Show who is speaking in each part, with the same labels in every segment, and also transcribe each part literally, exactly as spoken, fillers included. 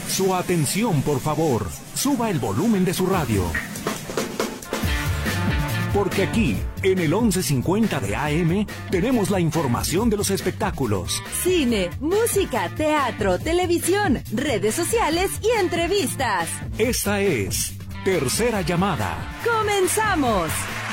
Speaker 1: Su atención, por favor. Suba el volumen de su radio. Porque aquí, en el once cincuenta de A M, tenemos la información de los espectáculos.
Speaker 2: Cine, música, teatro, televisión, redes sociales y entrevistas.
Speaker 1: Esta es Tercera Llamada.
Speaker 2: ¡Comenzamos!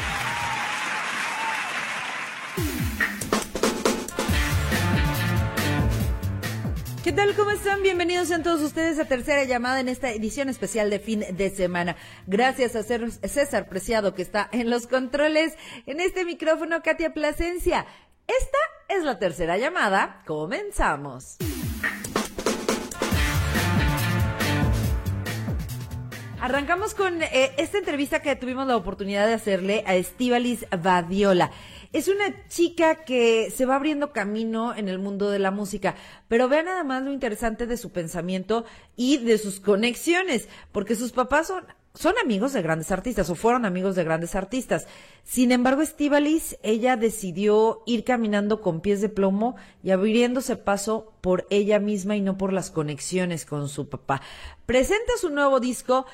Speaker 2: ¿Qué tal? ¿Cómo están? Bienvenidos sean todos ustedes a Tercera Llamada en esta edición especial de fin de semana. Gracias a César Preciado que está en los controles. En este micrófono, Katia Plasencia. Esta es la Tercera Llamada. Comenzamos. Arrancamos con eh, esta entrevista que tuvimos la oportunidad de hacerle a Estíbaliz Badiola. Es una chica que se va abriendo camino en el mundo de la música, pero vean nada más lo interesante de su pensamiento y de sus conexiones, porque sus papás son, son amigos de grandes artistas, o fueron amigos de grandes artistas. Sin embargo, Estíbaliz, ella decidió ir caminando con pies de plomo y abriéndose paso por ella misma y no por las conexiones con su papá. Presenta su nuevo disco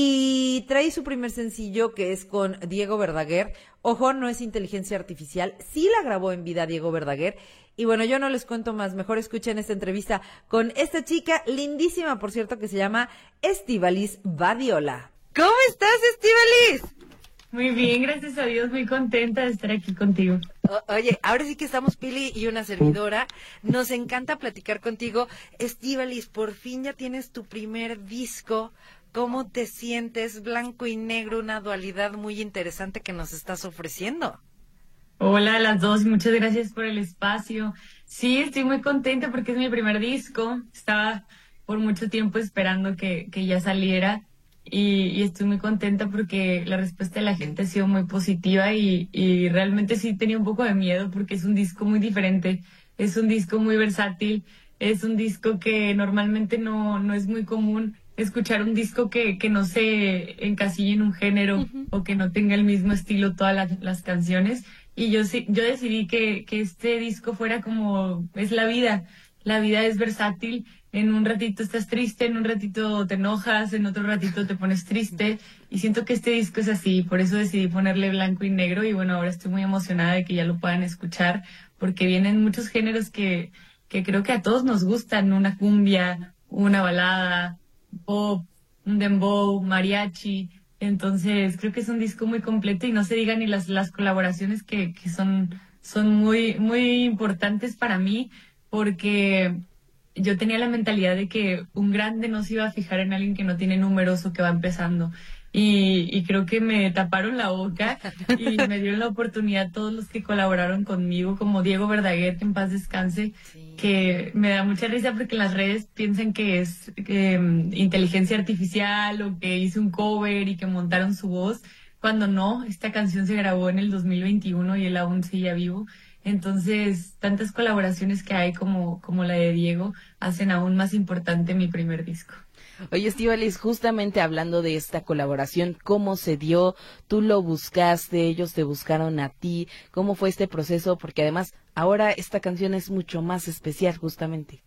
Speaker 2: y trae su primer sencillo, que es con Diego Verdaguer. Ojo, no es inteligencia artificial, sí la grabó en vida Diego Verdaguer. Y bueno, yo no les cuento más, mejor escuchen esta entrevista con esta chica lindísima, por cierto, que se llama Estíbaliz Badiola. ¿Cómo estás, Estíbaliz?
Speaker 3: Muy bien, gracias a Dios, muy contenta de estar aquí contigo.
Speaker 2: O- oye, ahora sí que estamos Pili y una servidora. Nos encanta platicar contigo. Estíbaliz, por fin ya tienes tu primer disco. ¿Cómo te sientes? Blanco y negro, una dualidad muy interesante que nos estás ofreciendo.
Speaker 3: Hola a las dos, muchas gracias por el espacio. Sí, estoy muy contenta porque es mi primer disco. Estaba por mucho tiempo esperando que, que ya saliera y, y estoy muy contenta porque la respuesta de la gente ha sido muy positiva y, y realmente sí tenía un poco de miedo porque es un disco muy diferente, es un disco muy versátil, es un disco que normalmente no, no es muy común escuchar un disco que, que no se encasille en un género uh-huh. o que no tenga el mismo estilo todas las, las canciones. Y yo sí, yo decidí que, que este disco fuera como es la vida. La vida es versátil. En un ratito estás triste, en un ratito te enojas, en otro ratito te pones triste. Y siento que este disco es así. Por eso decidí ponerle blanco y negro. Y bueno, ahora estoy muy emocionada de que ya lo puedan escuchar. Porque vienen muchos géneros que, que creo que a todos nos gustan. Una cumbia, una balada, pop, un dembow, mariachi. Entonces creo que es un disco muy completo y no se diga ni las las colaboraciones que, que son, son muy, muy importantes para mí, porque yo tenía la mentalidad de que un grande no se iba a fijar en alguien que no tiene números o que va empezando. Y, y creo que me taparon la boca y me dieron la oportunidad todos los que colaboraron conmigo, como Diego Verdaguer, que en paz descanse, sí. Que me da mucha risa porque en las redes piensan que es que, um, inteligencia artificial o que hice un cover y que montaron su voz, cuando no, esta canción se grabó en el dos mil veintiuno y él aún sigue vivo. Entonces, tantas colaboraciones que hay como, como la de Diego hacen aún más importante mi primer disco.
Speaker 4: Oye, Estíbaliz, justamente hablando de esta colaboración, ¿cómo se dio? ¿Tú lo buscaste? ¿Ellos te buscaron a ti? ¿Cómo fue este proceso? Porque además, ahora esta canción es mucho más especial, justamente.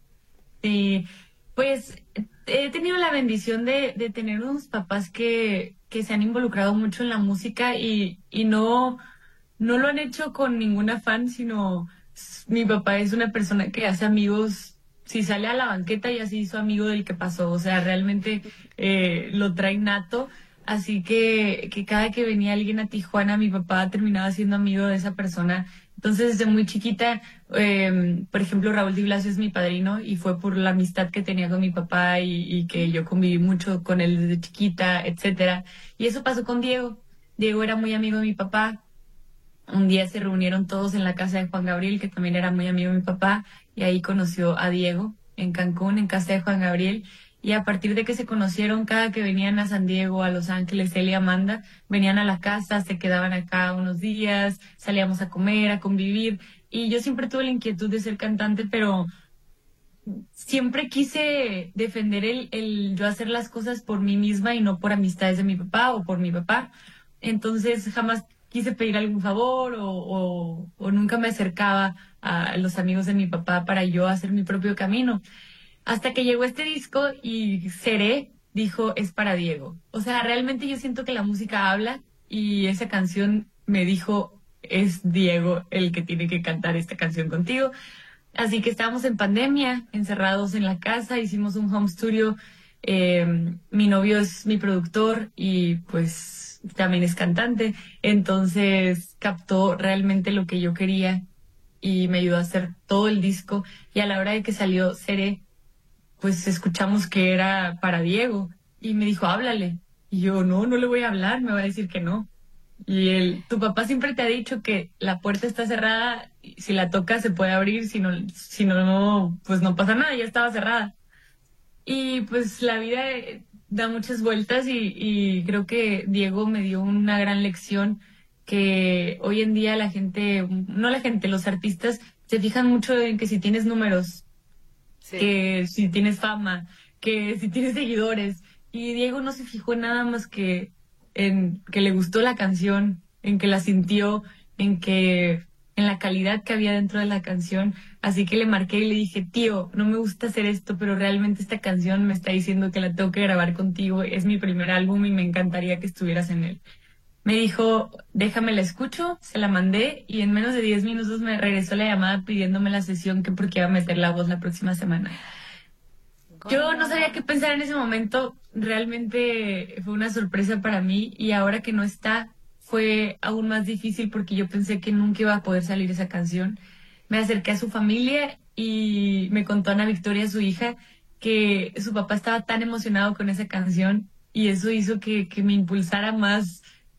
Speaker 3: Sí, pues he tenido la bendición de, de tener unos papás que, que se han involucrado mucho en la música y, y no, no lo han hecho con ningún afán, sino mi papá es una persona que hace amigos. Si sale a la banqueta ya se hizo amigo del que pasó, o sea, realmente eh, lo trae nato, así que, que cada que venía alguien a Tijuana, mi papá terminaba siendo amigo de esa persona. Entonces, desde muy chiquita, eh, por ejemplo, Raúl Di Blasio es mi padrino y fue por la amistad que tenía con mi papá y, y que yo conviví mucho con él desde chiquita, etcétera. Y eso pasó con Diego. Diego era muy amigo de mi papá. Un día se reunieron todos en la casa de Juan Gabriel, que también era muy amigo de mi papá, y ahí conoció a Diego en Cancún, en casa de Juan Gabriel. Y a partir de que se conocieron, cada que venían a San Diego, a Los Ángeles, él y Amanda, venían a la casa, se quedaban acá unos días, salíamos a comer, a convivir. Y yo siempre tuve la inquietud de ser cantante, pero siempre quise defender el, el yo hacer las cosas por mí misma y no por amistades de mi papá o por mi papá. Entonces jamás quise pedir algún favor o, o, o nunca me acercaba a los amigos de mi papá para yo hacer mi propio camino. Hasta que llegó este disco y Seré dijo, es para Diego. O sea, realmente yo siento que la música habla y esa canción me dijo, es Diego el que tiene que cantar esta canción contigo. Así que estábamos en pandemia, encerrados en la casa, hicimos un home studio. Eh, mi novio es mi productor y pues también es cantante. Entonces captó realmente lo que yo quería y me ayudó a hacer todo el disco. Y a la hora de que salió Seré, pues escuchamos que era para Diego y me dijo, háblale. Y yo, no, no le voy a hablar, me va a decir que no. Y él, tu papá siempre te ha dicho que la puerta está cerrada, y si la tocas se puede abrir, si no, si no, no, pues no pasa nada, ya estaba cerrada. Y pues la vida eh, da muchas vueltas y, y creo que Diego me dio una gran lección que hoy en día la gente, no la gente, los artistas se fijan mucho en que si tienes números, sí, que si tienes fama, que si tienes seguidores. Y Diego no se fijó en nada más que en que le gustó la canción, en que la sintió, en que en la calidad que había dentro de la canción. Así que le marqué y le dije, tío, no me gusta hacer esto, pero realmente esta canción me está diciendo que la tengo que grabar contigo. Es mi primer álbum y me encantaría que estuvieras en él. Me dijo, déjame la escucho, se la mandé y en menos de diez minutos me regresó la llamada pidiéndome la sesión, que porque iba a meter la voz la próxima semana. Yo no sabía qué pensar en ese momento, realmente fue una sorpresa para mí y ahora que no está fue aún más difícil porque yo pensé que nunca iba a poder salir esa canción. Me acerqué a su familia y me contó Ana Victoria, su hija, que su papá estaba tan emocionado con esa canción y eso hizo que, que me impulsara más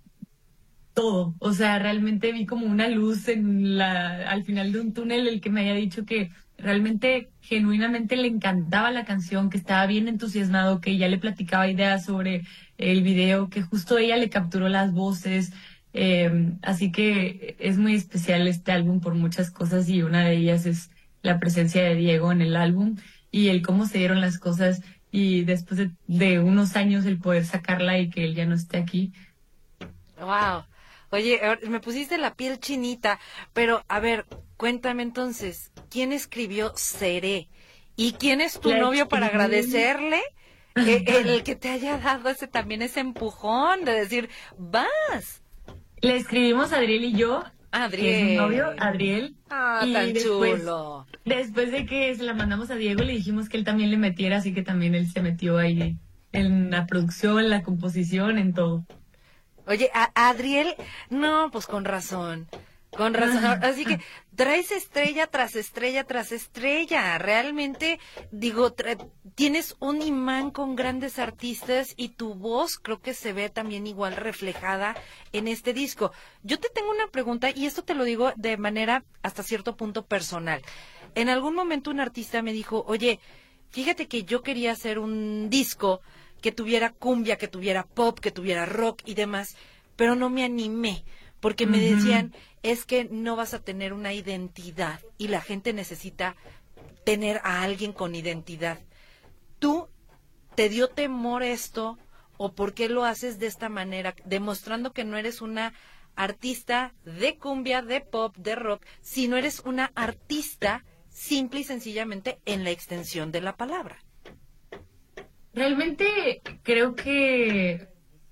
Speaker 3: todo. O sea, realmente vi como una luz en la, al final de un túnel, el que me haya dicho que realmente, genuinamente le encantaba la canción, que estaba bien entusiasmado, que ya le platicaba ideas sobre el video, que justo ella le capturó las voces. Eh, así que es muy especial este álbum por muchas cosas y una de ellas es la presencia de Diego en el álbum y el cómo se dieron las cosas y después de, de unos años el poder sacarla y que él ya no esté aquí.
Speaker 4: Wow. Oye, me pusiste la piel chinita, pero a ver, cuéntame entonces, ¿quién escribió Seré? ¿Y quién es tu la novio para agradecerle eh, el que te haya dado ese también ese empujón de decir, vas?
Speaker 3: Le escribimos a Adriel y yo,
Speaker 4: Adriel.
Speaker 3: Que es mi novio, Adriel.
Speaker 4: Ah,
Speaker 3: y
Speaker 4: tan
Speaker 3: después,
Speaker 4: chulo.
Speaker 3: Después de que se la mandamos a Diego, le dijimos que él también le metiera, así que también él se metió ahí en la producción, en la composición, en todo.
Speaker 4: Oye, a Adriel, no, pues con razón, con razón. Así que traes estrella tras estrella tras estrella. Realmente, digo, tienes un imán con grandes artistas y tu voz creo que se ve también igual reflejada en este disco. Yo te tengo una pregunta y esto te lo digo de manera hasta cierto punto personal. En algún momento un artista me dijo, oye, fíjate que yo quería hacer un disco que tuviera cumbia, que tuviera pop, que tuviera rock y demás, pero no me animé, porque me uh-huh. decían, es que no vas a tener una identidad, y la gente necesita tener a alguien con identidad. ¿Tú te dio temor esto, o por qué lo haces de esta manera, demostrando que no eres una artista de cumbia, de pop, de rock, sino eres una artista simple y sencillamente en la extensión de la palabra?
Speaker 3: Realmente creo que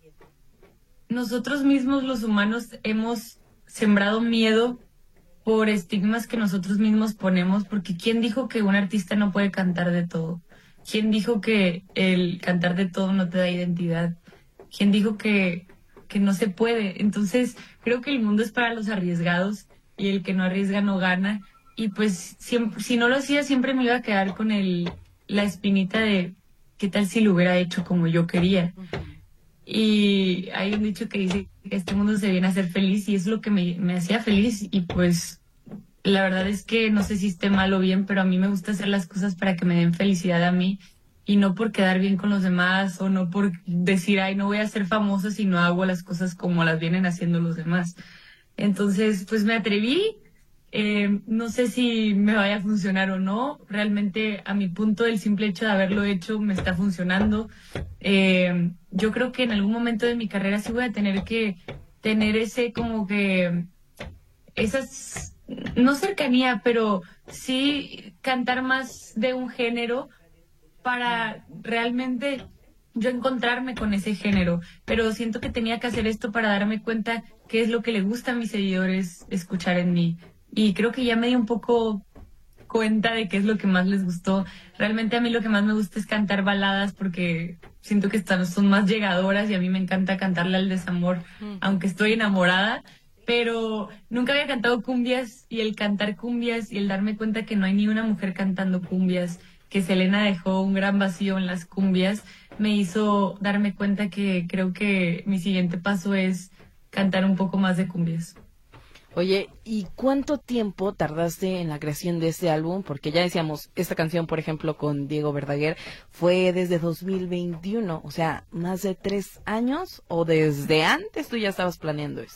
Speaker 3: nosotros mismos los humanos hemos sembrado miedo por estigmas que nosotros mismos ponemos, porque ¿quién dijo que un artista no puede cantar de todo? ¿Quién dijo que el cantar de todo no te da identidad? ¿Quién dijo que, que no se puede? Entonces creo que el mundo es para los arriesgados y el que no arriesga no gana. Y pues siempre, si no lo hacía siempre me iba a quedar con el, la espinita de ¿qué tal si lo hubiera hecho como yo quería? Uh-huh. Y hay un dicho que dice que este mundo se viene a ser feliz y es lo que me, me hacía feliz y pues la verdad es que no sé si esté mal o bien, pero a mí me gusta hacer las cosas para que me den felicidad a mí y no por quedar bien con los demás o no por decir, ay, no voy a ser famoso si no hago las cosas como las vienen haciendo los demás. Entonces, pues me atreví. Eh, no sé si me vaya a funcionar o no. Realmente, a mi punto, el simple hecho de haberlo hecho me está funcionando. Eh, yo creo que en algún momento de mi carrera sí voy a tener que tener ese como que esas, no cercanía, pero sí cantar más de un género para realmente yo encontrarme con ese género, pero siento que tenía que hacer esto para darme cuenta qué es lo que le gusta a mis seguidores escuchar en mí. Y creo que ya me di un poco cuenta de qué es lo que más les gustó. Realmente a mí lo que más me gusta es cantar baladas porque siento que están, son más llegadoras y a mí me encanta cantarle al desamor, mm. aunque estoy enamorada. Pero nunca había cantado cumbias, y el cantar cumbias y el darme cuenta que no hay ni una mujer cantando cumbias, que Selena dejó un gran vacío en las cumbias, me hizo darme cuenta que creo que mi siguiente paso es cantar un poco más de cumbias.
Speaker 4: Oye, ¿y cuánto tiempo tardaste en la creación de este álbum? Porque ya decíamos, esta canción, por ejemplo, con Diego Verdaguer, fue desde dos mil veintiuno, o sea, más de tres años, o desde antes tú ya estabas planeando esto.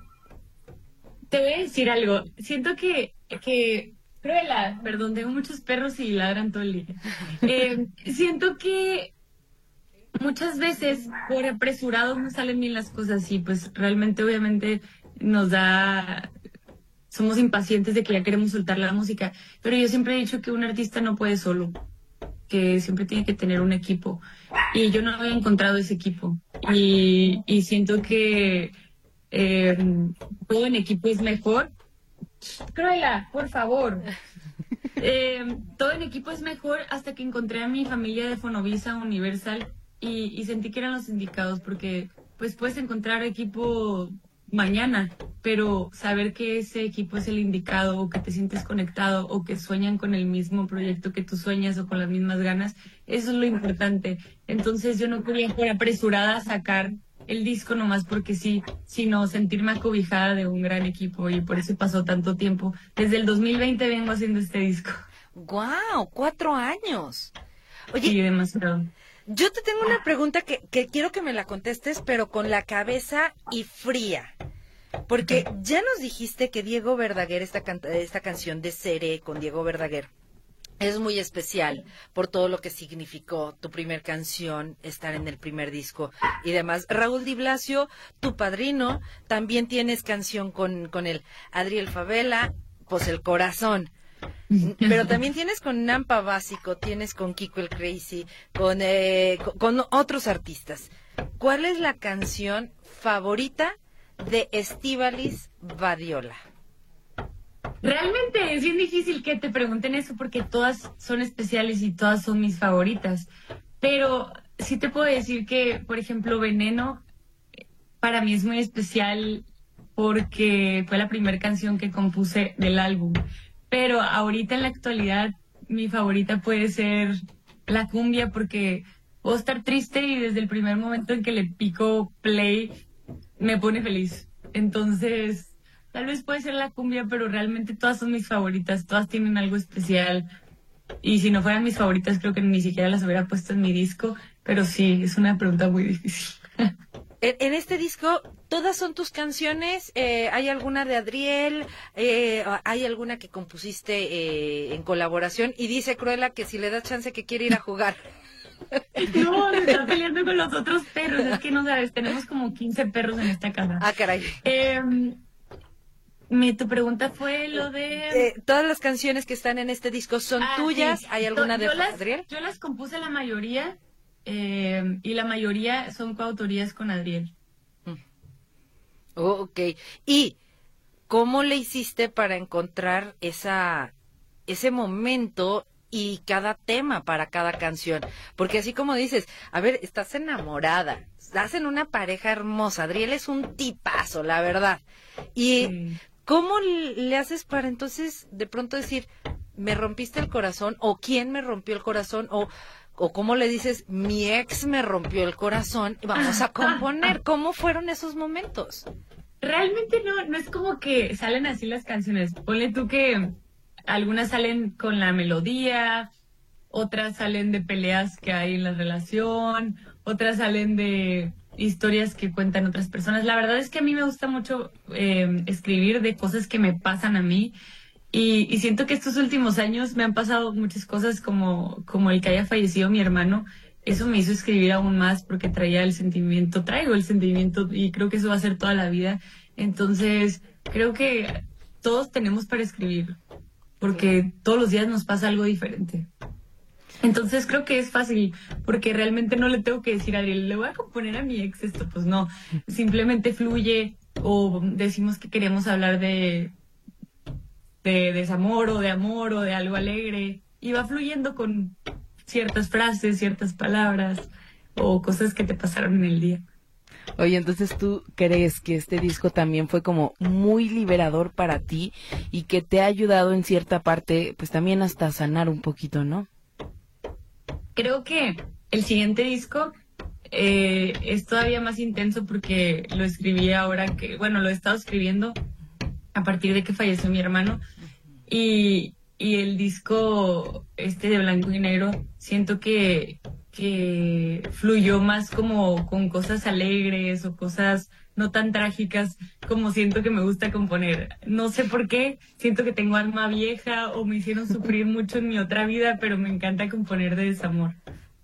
Speaker 3: Te voy a decir algo. Siento que, que Cruella, perdón, tengo muchos perros y ladran todo el día. Eh, siento que muchas veces por apresurados no salen bien las cosas y pues realmente obviamente nos da... Somos impacientes de que ya queremos soltar la música. Pero yo siempre he dicho que un artista no puede solo, que siempre tiene que tener un equipo. Y yo no había encontrado ese equipo. Y, y siento que... Eh, todo en equipo es mejor. Cruella, por favor. Eh, todo en equipo es mejor hasta que encontré a mi familia de Fonovisa Universal y, y sentí que eran los indicados porque pues puedes encontrar equipo mañana, pero saber que ese equipo es el indicado o que te sientes conectado o que sueñan con el mismo proyecto que tú sueñas o con las mismas ganas, eso es lo importante. Entonces yo no quería por apresurada sacar el disco nomás porque sí, sino sentirme acobijada de un gran equipo y por eso pasó tanto tiempo. Desde el dos mil veinte vengo haciendo este disco.
Speaker 2: ¡Guau! ¡Cuatro años! Oye,
Speaker 3: sí, demasiado.
Speaker 2: Yo te tengo una pregunta que, que quiero que me la contestes, pero con la cabeza y fría. Porque ya nos dijiste que Diego Verdaguer, esta, can- esta canción de Seré con Diego Verdaguer, es muy especial por todo lo que significó tu primer canción, estar en el primer disco y demás. Raúl Di Blasio, tu padrino, también tienes canción con, con él. Adriel Favela, pues El Corazón. Pero también tienes con Nampa Básico, tienes con Kiko el Crazy, con, eh, con, con otros artistas. ¿Cuál es la canción favorita de Estíbaliz Badiola?
Speaker 3: Realmente es bien difícil que te pregunten eso porque todas son especiales y todas son mis favoritas. Pero sí te puedo decir que, por ejemplo, Veneno para mí es muy especial porque fue la primera canción que compuse del álbum. Pero ahorita en la actualidad mi favorita puede ser La Cumbia porque puedo estar triste y desde el primer momento en que le pico play me pone feliz. Entonces... Tal vez puede ser La Cumbia, pero realmente todas son mis favoritas, todas tienen algo especial. Y si no fueran mis favoritas, creo que ni siquiera las hubiera puesto en mi disco. Pero sí, es una pregunta muy difícil.
Speaker 2: En, en este disco, ¿todas son tus canciones? Eh, ¿Hay alguna de Adriel? Eh, ¿Hay alguna que compusiste eh, en colaboración? Y dice Cruella que si le das chance que quiere ir a jugar.
Speaker 3: No, me está peleando con los otros perros. Es que no sabes, tenemos como quince perros en esta casa.
Speaker 2: Ah, caray.
Speaker 3: Eh... Mi, tu pregunta fue lo de...
Speaker 2: Eh, todas las canciones que están en este disco son
Speaker 3: ah,
Speaker 2: tuyas.
Speaker 3: Sí.
Speaker 2: ¿Hay alguna de
Speaker 3: las,
Speaker 2: Adriel?
Speaker 3: Yo las compuse la mayoría eh, y la mayoría son coautorías con Adriel.
Speaker 2: Oh, ok. ¿Y cómo le hiciste para encontrar esa ese momento y cada tema para cada canción? Porque así como dices, a ver, estás enamorada, estás en una pareja hermosa. Adriel es un tipazo, la verdad. Y... Sí. ¿Cómo le haces para entonces de pronto decir, me rompiste el corazón, o quién me rompió el corazón, o, o cómo le dices, mi ex me rompió el corazón, y vamos a componer? ¿Cómo fueron esos momentos?
Speaker 3: Realmente no, no es como que salen así las canciones. Ponle tú que algunas salen con la melodía, otras salen de peleas que hay en la relación, otras salen de... historias que cuentan otras personas. La verdad es que a mí me gusta mucho eh, escribir de cosas que me pasan a mí y, y siento que estos últimos años me han pasado muchas cosas como, como el que haya fallecido mi hermano. Eso me hizo escribir aún más porque traía el sentimiento, traigo el sentimiento y creo que eso va a ser toda la vida. Entonces creo que todos tenemos para escribir porque todos los días nos pasa algo diferente. Entonces creo que es fácil, porque realmente no le tengo que decir a Adriel, le voy a componer a mi ex esto, pues no, simplemente fluye, o decimos que queremos hablar de, de desamor o de amor o de algo alegre, y va fluyendo con ciertas frases, ciertas palabras o cosas que te pasaron en el día.
Speaker 4: Oye, entonces tú crees que este disco también fue como muy liberador para ti y que te ha ayudado en cierta parte, pues también hasta sanar un poquito, ¿no?
Speaker 3: Creo que el siguiente disco eh, es todavía más intenso porque lo escribí ahora que, bueno, lo he estado escribiendo a partir de que falleció mi hermano, y, y el disco este de Blanco y Negro siento que, que fluyó más como con cosas alegres o cosas no tan trágicas como siento que me gusta componer. No sé por qué, siento que tengo alma vieja o me hicieron sufrir mucho en mi otra vida, pero me encanta componer de desamor.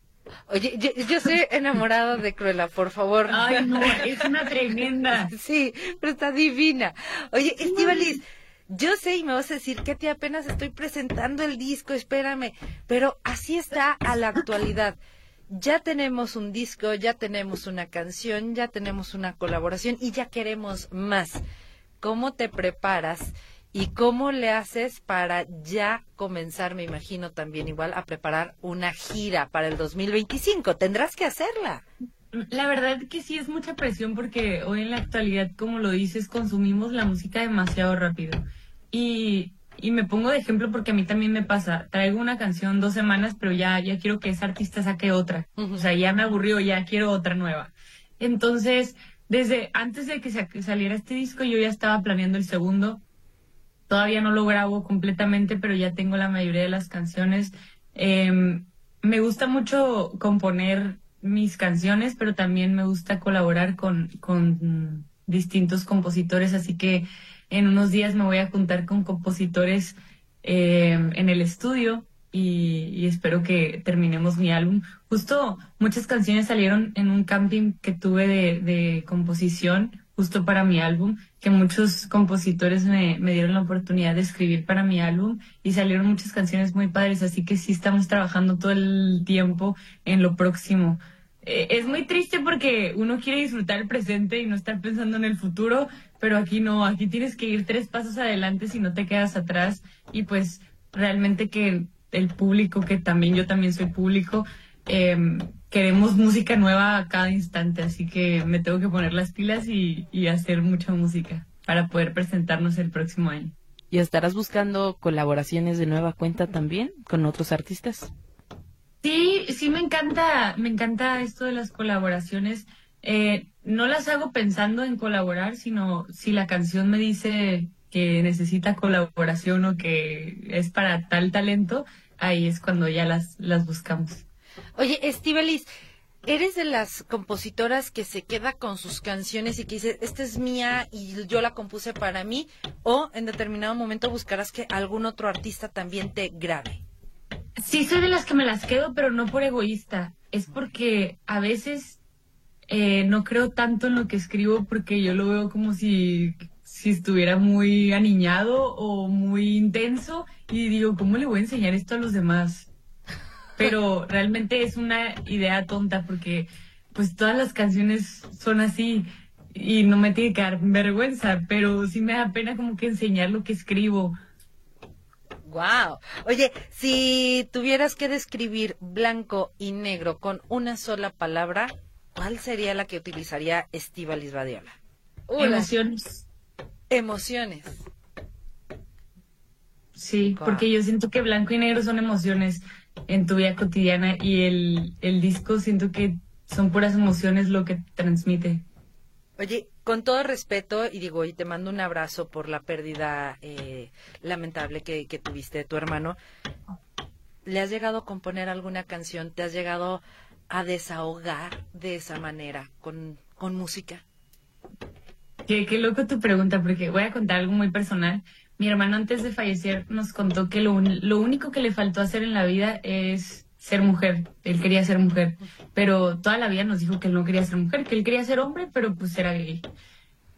Speaker 2: Oye, yo, yo estoy enamorado de Cruella, por favor.
Speaker 3: Ay, no, es una tremenda.
Speaker 2: Sí, pero está divina. Oye, Estíbaliz, yo sé y me vas a decir que te apenas estoy presentando el disco, espérame, pero así está a la actualidad. Ya tenemos un disco, ya tenemos una canción, ya tenemos una colaboración y ya queremos más. ¿Cómo te preparas y cómo le haces para ya comenzar, me imagino también igual, a preparar una gira para el dos mil veinticinco? Tendrás que hacerla.
Speaker 3: La verdad que sí es mucha presión porque hoy en la actualidad, como lo dices, consumimos la música demasiado rápido. Y... Y me pongo de ejemplo porque a mí también me pasa, traigo una canción dos semanas, pero ya, ya quiero que esa artista saque otra. Uh-huh. O sea, ya me aburrió, ya quiero otra nueva. Entonces, desde antes de que saliera este disco, yo ya estaba planeando el segundo. Todavía no lo grabo completamente, pero ya tengo la mayoría de las canciones. Eh, me gusta mucho componer mis canciones, pero también me gusta colaborar con, con distintos compositores, así que en unos días me voy a juntar con compositores eh, en el estudio y, y espero que terminemos mi álbum. Justo muchas canciones salieron en un camping que tuve de, de composición justo para mi álbum, que muchos compositores me, me dieron la oportunidad de escribir para mi álbum y salieron muchas canciones muy padres, así que sí estamos trabajando todo el tiempo en lo próximo. Es muy triste porque uno quiere disfrutar el presente y no estar pensando en el futuro, pero aquí no, aquí tienes que ir tres pasos adelante si no te quedas atrás, y pues realmente que el público, que también yo también soy público, eh, queremos música nueva a cada instante, así que me tengo que poner las pilas y, y hacer mucha música para poder presentarnos el próximo año.
Speaker 4: ¿Y estarás buscando colaboraciones de nueva cuenta también con otros artistas?
Speaker 3: Sí, sí me encanta, me encanta esto de las colaboraciones. Eh, no las hago pensando en colaborar, sino si la canción me dice que necesita colaboración o que es para tal talento, ahí es cuando ya las, las buscamos.
Speaker 2: Oye, Estíbaliz, ¿eres de las compositoras que se queda con sus canciones y que dice, esta es mía y yo la compuse para mí? ¿O en determinado momento buscarás que algún otro artista también te grabe?
Speaker 3: Sí, soy de las que me las quedo, pero no por egoísta. Es porque a veces eh, no creo tanto en lo que escribo porque yo lo veo como si, si estuviera muy aniñado o muy intenso y digo, ¿cómo le voy a enseñar esto a los demás? Pero realmente es una idea tonta porque pues todas las canciones son así y no me tiene que dar vergüenza, pero sí me da pena como que enseñar lo que escribo.
Speaker 2: Wow. Oye, si tuvieras que describir Blanco y Negro con una sola palabra, ¿cuál sería la que utilizaría Estíbaliz Badiola?
Speaker 3: Uh, Emociones.
Speaker 2: Emociones.
Speaker 3: Sí,
Speaker 2: wow.
Speaker 3: Porque yo siento que Blanco y Negro son emociones en tu vida cotidiana y el, el disco siento que son puras emociones lo que transmite.
Speaker 2: Oye, con todo respeto, y digo, y te mando un abrazo por la pérdida eh, lamentable que, que tuviste de tu hermano, ¿le has llegado a componer alguna canción? ¿Te has llegado a desahogar de esa manera, con, con música?
Speaker 3: Qué, qué loco tu pregunta, porque voy a contar algo muy personal. Mi hermano antes de fallecer nos contó que lo, lo único que le faltó hacer en la vida es ser mujer. Él quería ser mujer, pero toda la vida nos dijo que él no quería ser mujer, que él quería ser hombre, pero pues era gay.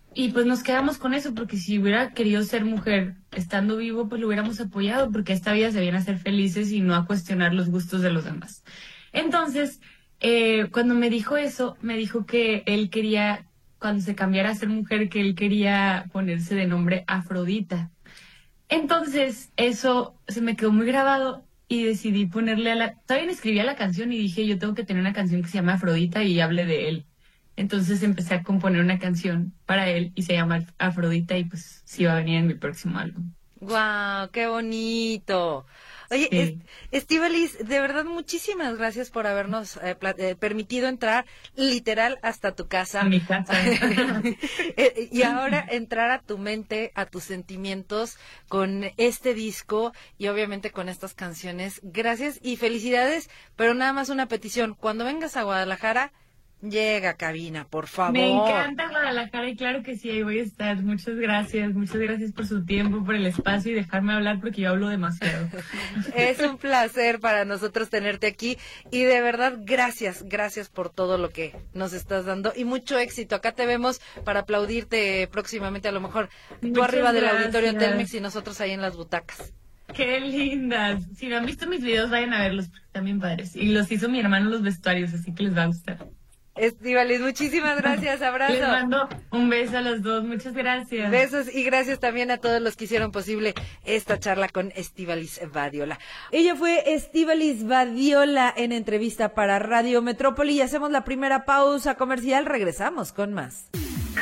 Speaker 3: y pues nos quedamos con eso, porque si hubiera querido ser mujer estando vivo, pues lo hubiéramos apoyado, porque esta vida se viene a ser felices y no a cuestionar los gustos de los demás. Entonces, eh, cuando me dijo eso, me dijo que él quería, cuando se cambiara a ser mujer, que él quería ponerse de nombre Afrodita. Entonces, eso se me quedó muy grabado y decidí ponerle a la... Todavía no escribía la canción y dije, yo tengo que tener una canción que se llama Afrodita y hable de él. Entonces empecé a componer una canción para él y se llama Afrodita y pues sí va a venir en mi próximo álbum.
Speaker 2: ¡Guau! ¡Qué bonito! Oye,
Speaker 3: Sí.
Speaker 2: Estíbaliz, de verdad muchísimas gracias por habernos eh, pla- eh, permitido entrar literal hasta tu casa.
Speaker 3: A mi casa.
Speaker 2: Eh, y ahora entrar a tu mente, a tus sentimientos con este disco y obviamente con estas canciones. Gracias y felicidades, pero nada más una petición. Cuando vengas a Guadalajara, llega a cabina, por favor.
Speaker 3: Me encanta Guadalajara y claro que sí, ahí voy a estar. Muchas gracias, muchas gracias por su tiempo, por el espacio y dejarme hablar porque yo hablo demasiado.
Speaker 2: Es un placer para nosotros tenerte aquí y de verdad gracias, gracias por todo lo que nos estás dando y mucho éxito. Acá te vemos para aplaudirte próximamente, a lo mejor tú
Speaker 3: Muchas
Speaker 2: arriba del
Speaker 3: gracias.
Speaker 2: auditorio Telmex y nosotros ahí en las butacas.
Speaker 3: Qué lindas. Si no han visto mis videos, vayan a verlos porque están bien padres. Y los hizo mi hermano los vestuarios, así que les va a gustar.
Speaker 2: Estíbaliz, muchísimas gracias, abrazo.
Speaker 3: Les mando un beso a los dos, muchas gracias.
Speaker 2: Besos y gracias también a todos los que hicieron posible esta charla con Estíbaliz Badiola. Ella fue Estíbaliz Badiola en entrevista para Radio Metrópoli y hacemos la primera pausa comercial, regresamos con más.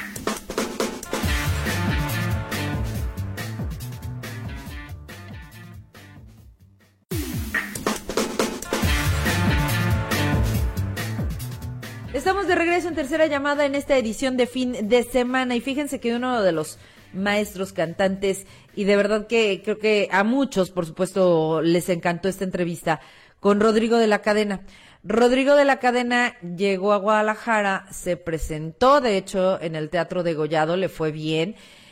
Speaker 2: Estamos de regreso en tercera llamada en esta edición de fin de semana y fíjense que uno de los maestros cantantes y de verdad que creo que a muchos, por supuesto, les encantó esta entrevista con Rodrigo de la Cadena. Rodrigo de la Cadena llegó a Guadalajara, se presentó, de hecho, en el Teatro Degollado, le fue bien,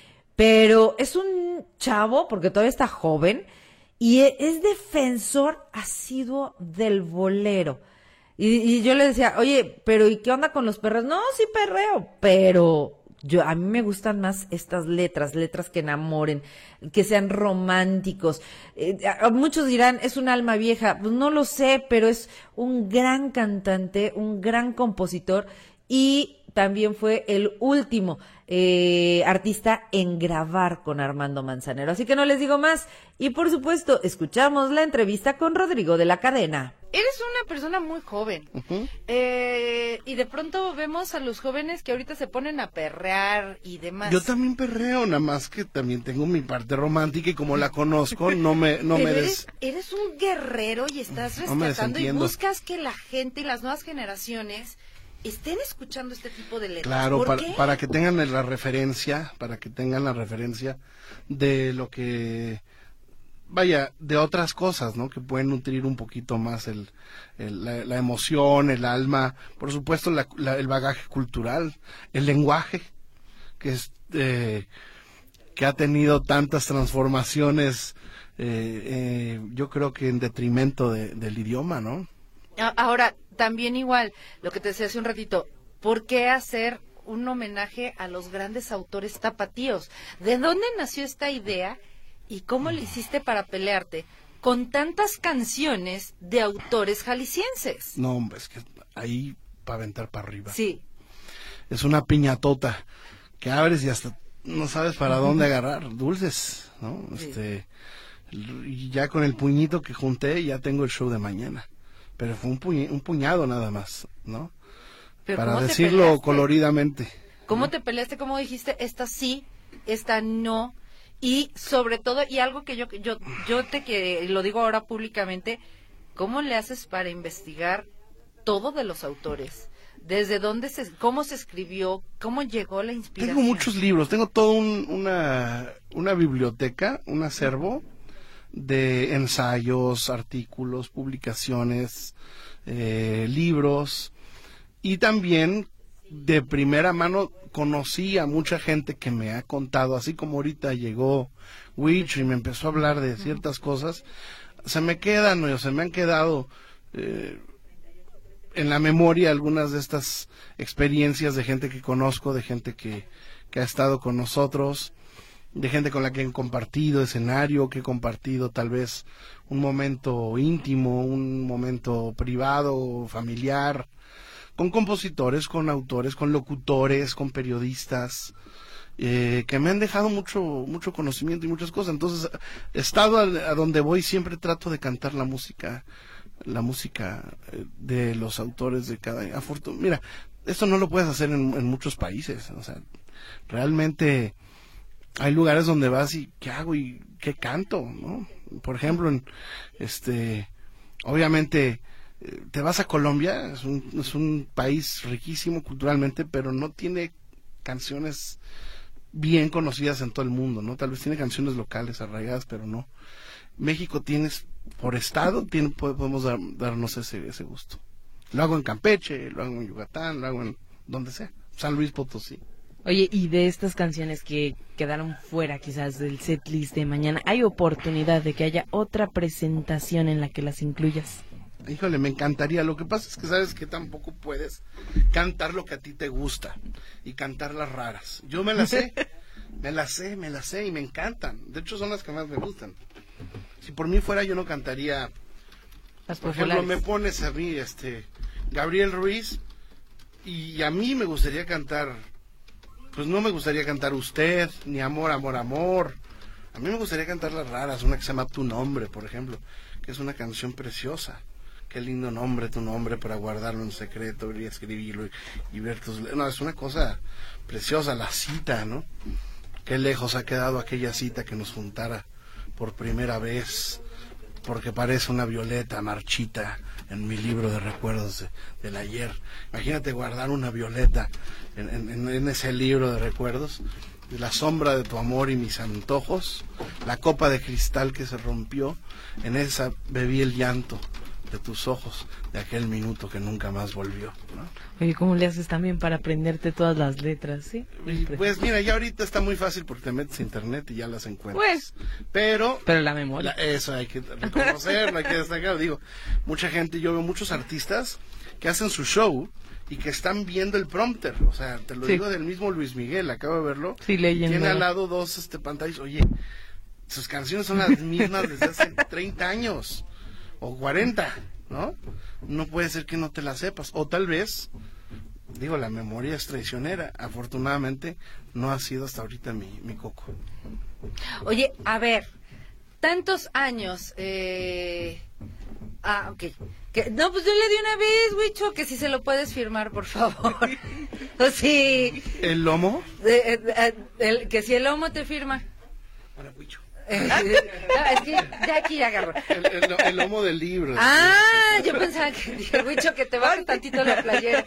Speaker 2: pero es un chavo, porque todavía está joven, y es defensor asiduo del bolero. Y, y yo le decía, oye, pero ¿y qué onda con los perreos? No, sí perreo, pero yo a mí me gustan más estas letras, letras que enamoren, que sean románticos. Eh, a- muchos dirán, es un alma vieja. Pues no lo sé, pero es un gran cantante, un gran compositor y también fue el último eh, artista en grabar con Armando Manzanero. Así que no les digo más. Y por supuesto, escuchamos la entrevista con Rodrigo de la Cadena. Eres una persona muy joven.
Speaker 5: Ujú.
Speaker 2: Eh, y de pronto vemos a los jóvenes que ahorita se ponen a perrear y demás.
Speaker 5: Yo también perreo, nada más que también tengo mi parte romántica y como la conozco, no me, no
Speaker 2: Pero
Speaker 5: me
Speaker 2: eres,
Speaker 5: des...
Speaker 2: eres un guerrero y estás
Speaker 5: No me
Speaker 2: rescatando y
Speaker 5: desentiendo.
Speaker 2: buscas que la gente y las nuevas generaciones estén escuchando este tipo de letras.
Speaker 5: Claro,
Speaker 2: ¿Por
Speaker 5: para,
Speaker 2: qué?
Speaker 5: para que tengan la referencia, para que tengan la referencia de lo que, vaya, de otras cosas, ¿no? Que pueden nutrir un poquito más el, el- la, la emoción, el alma, por supuesto la- la- el bagaje cultural, el lenguaje, que es, eh, que ha tenido tantas transformaciones, eh, eh, yo creo que en detrimento de- del idioma, ¿no?
Speaker 2: A- Ahora, también igual, lo que te decía hace un ratito, ¿por qué hacer un homenaje a los grandes autores tapatíos? ¿De dónde nació esta idea y cómo le hiciste para pelearte con tantas canciones de autores jaliscienses?
Speaker 5: No, hombre, es que ahí para aventar para arriba.
Speaker 2: Sí.
Speaker 5: Es una piñatota que abres y hasta no sabes para dónde agarrar, dulces, ¿no?
Speaker 2: Sí.
Speaker 5: Este, y ya con el puñito que junté ya tengo el show de mañana. Pero fue un, puñi- un puñado nada más, ¿no?
Speaker 2: Pero
Speaker 5: Para
Speaker 2: ¿cómo te
Speaker 5: decirlo
Speaker 2: peleaste?
Speaker 5: coloridamente.
Speaker 2: ¿Cómo te peleaste? ¿Cómo dijiste esta sí, esta no? Y sobre todo, y algo que yo yo yo te que lo digo ahora públicamente, ¿cómo le haces para investigar todo de los autores? ¿Desde dónde se, cómo se escribió, cómo llegó la inspiración?
Speaker 5: Tengo muchos libros, tengo toda un- una, una biblioteca, un acervo de ensayos, artículos, publicaciones, eh, libros, y también de primera mano conocí a mucha gente que me ha contado, así como ahorita llegó Witch y me empezó a hablar de ciertas cosas, se me quedan o se me han quedado eh, en la memoria algunas de estas experiencias de gente que conozco, de gente que, que ha estado con nosotros, de gente con la que he compartido escenario, que he compartido tal vez un momento íntimo, un momento privado, familiar, con compositores, con autores, con locutores, con periodistas, eh, que me han dejado mucho mucho conocimiento y muchas cosas. Entonces, estado a, a donde voy, siempre trato de cantar la música, la música de los autores de cada... Afortun- Mira, esto no lo puedes hacer en, en muchos países, o sea, realmente hay lugares donde vas y ¿qué hago y qué canto? ¿No? Por ejemplo, en, este, obviamente eh, te vas a Colombia, es un, es un país riquísimo culturalmente, pero no tiene canciones bien conocidas en todo el mundo, ¿no? Tal vez tiene canciones locales arraigadas, pero no. México tienes, por estado, tiene, podemos dar, darnos ese, ese gusto. Lo hago en Campeche, lo hago en Yucatán, lo hago en donde sea, San Luis Potosí.
Speaker 4: Oye, y de estas canciones que quedaron fuera quizás del setlist de mañana, ¿hay oportunidad de que haya otra presentación en la que las incluyas?
Speaker 5: Híjole, me encantaría. Lo que pasa es que sabes que tampoco puedes cantar lo que a ti te gusta y cantar las raras. Yo me las sé, me las sé, me las sé y me encantan. De hecho, son las que más me gustan. Si por mí fuera, yo no cantaría.
Speaker 4: Las
Speaker 5: Por
Speaker 4: populares.
Speaker 5: ejemplo, me pones a mí, este, Gabriel Ruiz, y a mí me gustaría cantar, pues no me gustaría cantar Usted, ni Amor, Amor, Amor. A mí me gustaría cantar las raras, una que se llama Tu Nombre, por ejemplo, que es una canción preciosa. Qué lindo nombre, tu nombre, para guardarlo en secreto y escribirlo y, y ver tus... No, es una cosa preciosa, la cita, ¿no? Qué lejos ha quedado aquella cita que nos juntara por primera vez, porque parece una violeta marchita en mi libro de recuerdos de, del ayer. Imagínate guardar una violeta en, en, en ese libro de recuerdos, la sombra de tu amor y mis antojos, la copa de cristal que se rompió, en esa bebí el llanto de tus ojos, de aquel minuto que nunca más volvió, ¿no?
Speaker 4: Oye, ¿cómo le haces también para aprenderte todas las letras, sí?
Speaker 5: Y pues mira, ya ahorita está muy fácil porque te metes a internet y ya las encuentras.
Speaker 4: Pues,
Speaker 5: pero
Speaker 4: pero la memoria.
Speaker 5: la, eso hay que reconocerlo, hay que destacar. Digo, mucha gente, yo veo muchos artistas que hacen su show y que están viendo el prompter. O sea, te lo
Speaker 4: Sí.
Speaker 5: digo del mismo Luis Miguel, acabo de verlo.
Speaker 4: Sí, leyendo.
Speaker 5: Tiene al lado dos este pantallas. Oye, sus canciones son las mismas desde hace treinta años o cuarenta, ¿no? No puede ser que no te las sepas. O tal vez, digo, la memoria es traicionera. Afortunadamente, no ha sido hasta ahorita mi, mi coco.
Speaker 2: Oye, a ver, tantos años, eh... Ah, ok. Que, no, pues yo le di una vez, Huicho, que si se lo puedes firmar, por favor. O sí.
Speaker 5: ¿El lomo?
Speaker 2: Eh, eh, eh, el- que si el lomo te firma.
Speaker 5: Para Huicho.
Speaker 2: Eh, no, es que ya aquí ya agarro.
Speaker 5: El, el- el lomo del libro.
Speaker 2: Ah, yo pensaba que dije, Huicho, que te baje tantito la playera.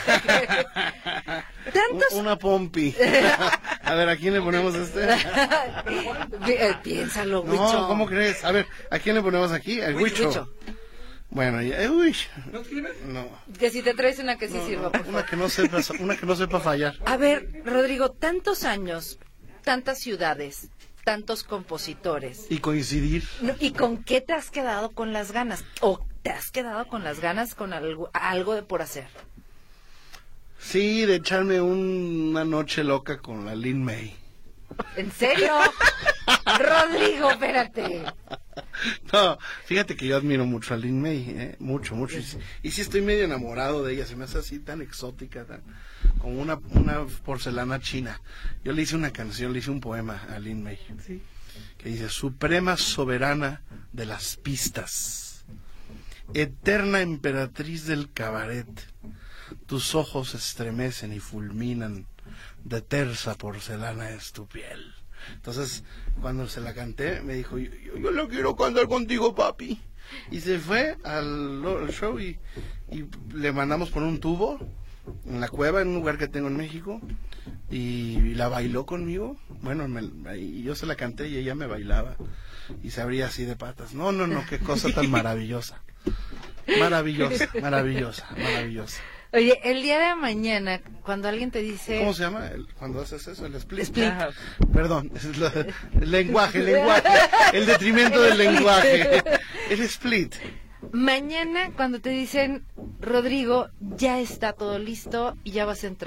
Speaker 2: Tantos.
Speaker 5: Un- Una pompi. A ver, ¿a quién le ponemos este?
Speaker 2: Eh, Piénsalo, Huicho.
Speaker 5: No, ¿cómo crees? A ver, ¿a quién le ponemos aquí? Al Huicho.
Speaker 2: Huicho.
Speaker 5: Bueno, ya, eh, uy. No.
Speaker 2: Que si te traes una que sí
Speaker 5: No,
Speaker 2: sirva,
Speaker 5: no,
Speaker 2: por favor.
Speaker 5: una que no sepa, una que no sepa fallar.
Speaker 2: A ver, Rodrigo, tantos años, tantas ciudades, tantos compositores.
Speaker 5: Y coincidir.
Speaker 2: No, ¿y con qué te has quedado con las ganas? ¿O te has quedado con las ganas con algo, algo de por hacer?
Speaker 5: Sí, de echarme un- una noche loca con la Lin May.
Speaker 2: ¿En serio? Rodrigo, espérate.
Speaker 5: No, fíjate que yo admiro mucho a Lin May, ¿eh? mucho, mucho. Y, sí- y sí estoy medio enamorado de ella, se me hace así tan exótica, tan, como una, una porcelana china. Yo le hice una canción, le hice un poema a Lin May, que dice: Suprema soberana de las pistas, eterna emperatriz del cabaret, tus ojos estremecen y fulminan, de tersa porcelana es tu piel. Entonces, cuando se la canté, me dijo: yo, yo, yo lo quiero cantar contigo, papi. Y se fue al, al show y, y le mandamos por un tubo en la cueva, en un lugar que tengo en México, y, y la bailó conmigo. Bueno, me, y yo se la canté y ella me bailaba y se abría así de patas. No, no, no, qué cosa tan maravillosa. Maravillosa, maravillosa, maravillosa.
Speaker 2: Oye, el día de mañana, cuando alguien te dice...
Speaker 5: ¿Cómo se llama el- cuando haces eso? El split.
Speaker 2: Split.
Speaker 5: Ah, perdón, es lo- el lenguaje, el lenguaje, el detrimento del lenguaje. El split.
Speaker 2: Mañana, cuando te dicen, Rodrigo, ya está todo listo y ya vas a entrar.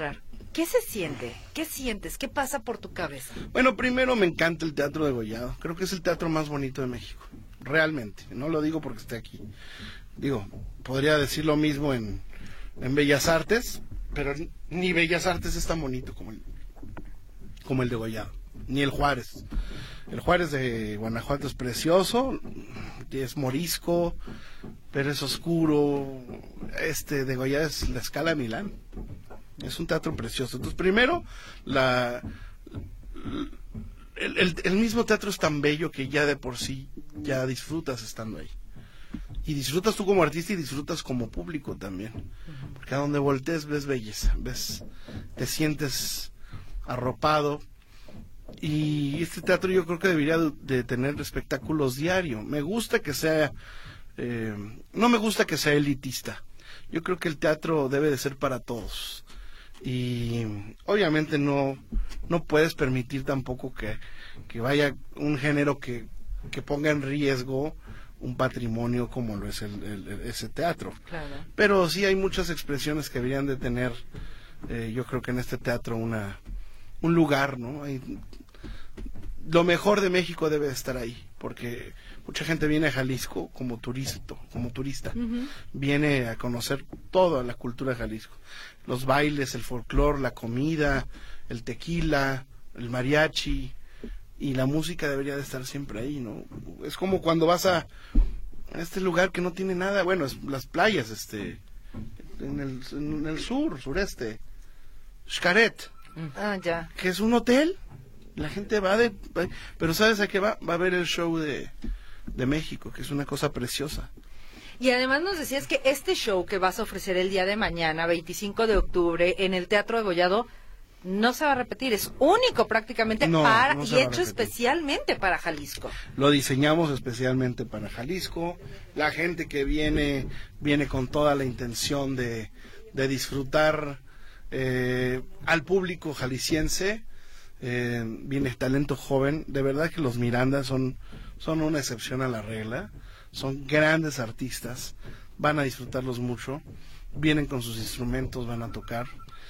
Speaker 2: ¿Qué se siente? ¿Qué sientes? ¿Qué pasa por tu cabeza?
Speaker 5: Bueno, primero me encanta el Teatro Degollado. Creo que es el teatro más bonito de México. Realmente. No lo digo porque esté aquí. Digo, podría decir lo mismo en, en Bellas Artes, pero ni Bellas Artes es tan bonito como el, como el Degollado. Ni el Juárez. El Juárez de Guanajuato es precioso, es morisco, pero es oscuro. Este Degollado es la Scala Milán. Es un teatro precioso. Entonces, primero, la el, el, el mismo teatro es tan bello que ya de por sí ya disfrutas estando ahí. Y disfrutas tú como artista y disfrutas como público también. Porque a donde voltees ves belleza, ves, te sientes arropado. Y este teatro yo creo que debería de, de tener espectáculos diarios. Me gusta que sea, eh, no me gusta que sea elitista. Yo creo que el teatro debe de ser para todos. Y obviamente no no puedes permitir tampoco que, que vaya un género que, que ponga en riesgo un patrimonio como lo es el, el, el, ese teatro.
Speaker 2: Claro.
Speaker 5: Pero sí hay muchas expresiones que deberían de tener, eh, yo creo que en este teatro una un lugar, ¿no? Hay, lo mejor de México debe estar ahí, porque mucha gente viene a Jalisco como turista, como turista. Uh-huh. Viene a conocer toda la cultura de Jalisco. Los bailes, el folclore, la comida, el tequila, el mariachi, y la música debería de estar siempre ahí, ¿no? Es como cuando vas a, a este lugar que no tiene nada, bueno, es las playas, este, en el, en el sur, sureste, Xcaret.
Speaker 2: Ah, ya.
Speaker 5: Que es un hotel. La gente va de... Pero ¿sabes a qué va? Va a ver el show de, de México, que es una cosa preciosa.
Speaker 2: Y además nos decías que este show que vas a ofrecer el día de mañana, veinticinco de octubre, en el Teatro Degollado, no se va a repetir. Es único prácticamente
Speaker 5: no,
Speaker 2: para
Speaker 5: no
Speaker 2: y hecho especialmente para Jalisco.
Speaker 5: Lo diseñamos especialmente para Jalisco. La gente que viene, viene con toda la intención de, de disfrutar eh, al público jalisciense. Eh, viene talento joven. De verdad que los Miranda son, son una excepción a la regla. Son grandes artistas, van a disfrutarlos mucho, vienen con sus instrumentos, van a tocar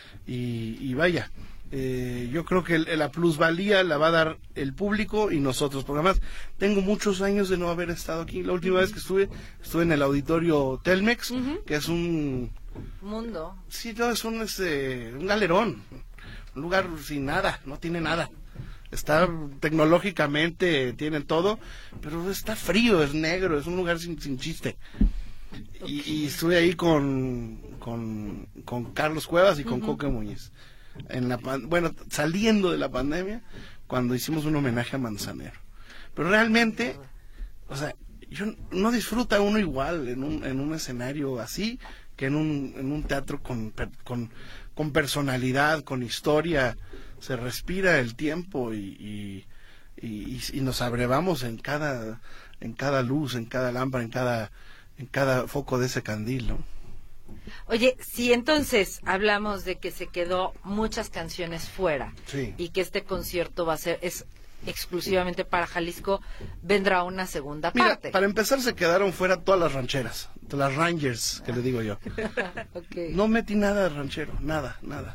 Speaker 5: y, y vaya, eh, yo creo que el, la plusvalía la va a dar el público y nosotros, porque además tengo muchos años de no haber estado aquí. La última vez que estuve, estuve en el auditorio Telmex, uh-huh. que es un...
Speaker 2: Mundo.
Speaker 5: Sí, no, es un, este, un galerón, un lugar sin nada, no tiene nada. Está tecnológicamente, tienen todo, pero está frío, es negro, es un lugar sin, sin chiste. Okay. Y, y estuve ahí con, con, con Carlos Cuevas y con uh-huh. Coque Muñiz. En la, bueno, saliendo de la pandemia, cuando hicimos un homenaje a Manzanero. Pero realmente, o sea, yo no disfruta uno igual en un, en un escenario así que en un, en un teatro con, con, con personalidad, con historia. Se respira el tiempo y, y, y, y nos abrevamos en cada en cada luz, en cada lámpara, en cada en cada foco de ese candil, ¿no?
Speaker 2: Oye, si entonces hablamos de que se quedó muchas canciones fuera,
Speaker 5: sí.
Speaker 2: y que este concierto va a ser es exclusivamente para Jalisco, vendrá una segunda
Speaker 5: Mira,
Speaker 2: parte.
Speaker 5: Para empezar se quedaron fuera todas las rancheras, las Rangers, que le digo yo.
Speaker 2: Okay.
Speaker 5: No metí nada de ranchero, nada, nada.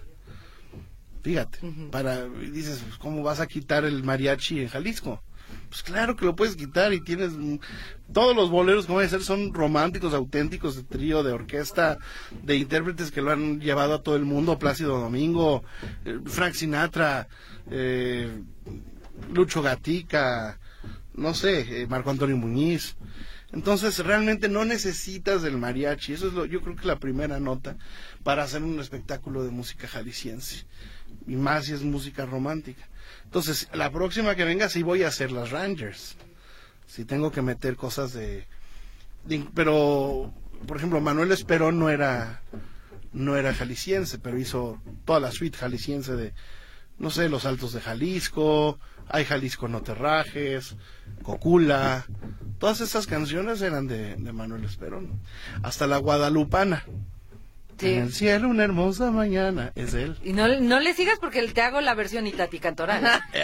Speaker 5: Fíjate, uh-huh. para dices, pues, ¿cómo vas a quitar el mariachi en Jalisco? Pues claro que lo puedes quitar y tienes todos los boleros, como debe ser, son románticos, auténticos, de trío, de orquesta, de intérpretes que lo han llevado a todo el mundo, Plácido Domingo, eh, Frank Sinatra, eh, Lucho Gatica, no sé, eh, Marco Antonio Muñiz. Entonces realmente no necesitas del mariachi, eso es lo, yo creo que la primera nota para hacer un espectáculo de música jalisciense. Y más si es música romántica. Entonces, la próxima que venga sí voy a hacer las Rangers. Sí tengo que meter cosas de... de pero, por ejemplo, Manuel Esperón no era no era jalisciense, pero hizo toda la suite jalisciense de, no sé, Los Altos de Jalisco, Ay Jalisco no te rajes, Cocula. Todas esas canciones eran de, de Manuel Esperón. Hasta la Guadalupana. Sí. En el cielo una hermosa mañana, es él.
Speaker 2: Y no, no le sigas porque te hago la versión Itati Cantoral.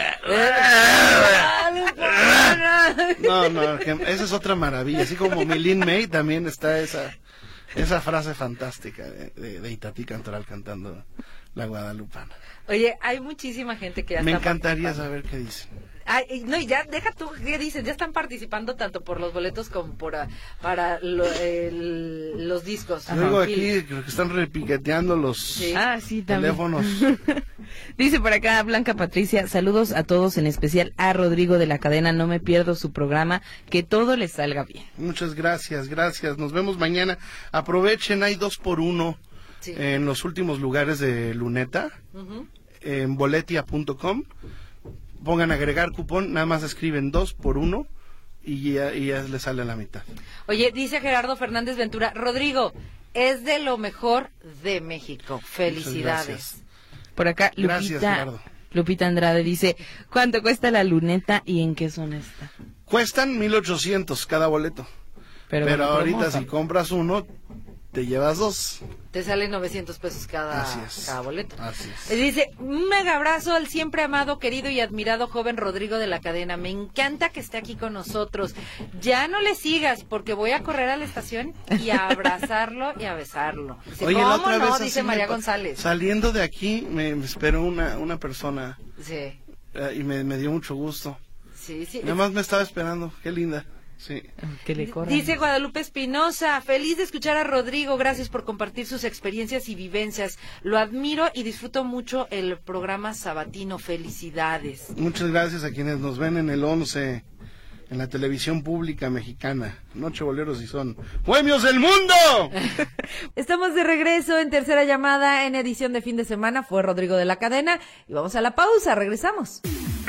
Speaker 5: no, no, que esa es otra maravilla. Así como Milin May también está esa esa frase fantástica de, de, de Itati Cantoral cantando la guadalupana.
Speaker 2: Oye, hay muchísima gente que ya
Speaker 5: Me
Speaker 2: está
Speaker 5: encantaría saber qué dicen.
Speaker 2: Ay, no, y ya, deja tú, ¿qué dicen? Ya están participando tanto por los boletos como por, a, para lo, el, los discos.
Speaker 5: Yo digo aquí, creo que están repiqueteando los
Speaker 2: sí.
Speaker 4: Ah, sí, también.
Speaker 5: teléfonos.
Speaker 4: Dice por acá Blanca Patricia, saludos a todos, en especial a Rodrigo de la cadena, no me pierdo su programa, que todo les salga bien.
Speaker 5: Muchas gracias, gracias. Nos vemos mañana. Aprovechen, hay dos por uno sí. en los últimos lugares de Luneta, uh-huh. en boletia punto com. Pongan agregar cupón, nada más escriben dos por uno y ya, y ya les sale a la mitad.
Speaker 2: Oye, dice Gerardo Fernández Ventura, Rodrigo, es de lo mejor de México. Felicidades.
Speaker 4: Por acá, Lupita,
Speaker 5: gracias, Gerardo.
Speaker 4: Lupita Andrade dice, ¿cuánto cuesta la luneta y en qué zona está?
Speaker 5: Cuestan mil ochocientos cada boleto. Pero, Pero bueno, ahorita promoja. Si compras uno, te llevas dos.
Speaker 2: Te salen novecientos pesos cada, cada boleto.
Speaker 5: Así es.
Speaker 2: Dice, un mega abrazo al siempre amado, querido y admirado joven Rodrigo de la cadena. Me encanta que esté aquí con nosotros. Ya no le sigas, porque voy a correr a la estación y a abrazarlo y a besarlo. Dice,
Speaker 5: Oye,
Speaker 2: ¿cómo
Speaker 5: la otra
Speaker 2: no?
Speaker 5: vez
Speaker 2: Dice María González.
Speaker 5: Saliendo de aquí, me, me esperó una, una persona.
Speaker 2: Sí.
Speaker 5: Eh, y me, me dio mucho gusto.
Speaker 2: Sí, sí.
Speaker 5: Nada más me estaba esperando. Qué linda. Sí.
Speaker 4: Que le corran.
Speaker 2: Dice Guadalupe Espinosa, feliz de escuchar a Rodrigo, gracias por compartir sus experiencias y vivencias. Lo admiro y disfruto mucho el programa sabatino. Felicidades.
Speaker 5: Muchas gracias a quienes nos ven en el once, en la televisión pública mexicana. Noche Boleros y son ¡Bohemios del mundo!
Speaker 2: Estamos de regreso en tercera llamada en edición de fin de semana. Fue Rodrigo de la cadena y vamos a la pausa, regresamos.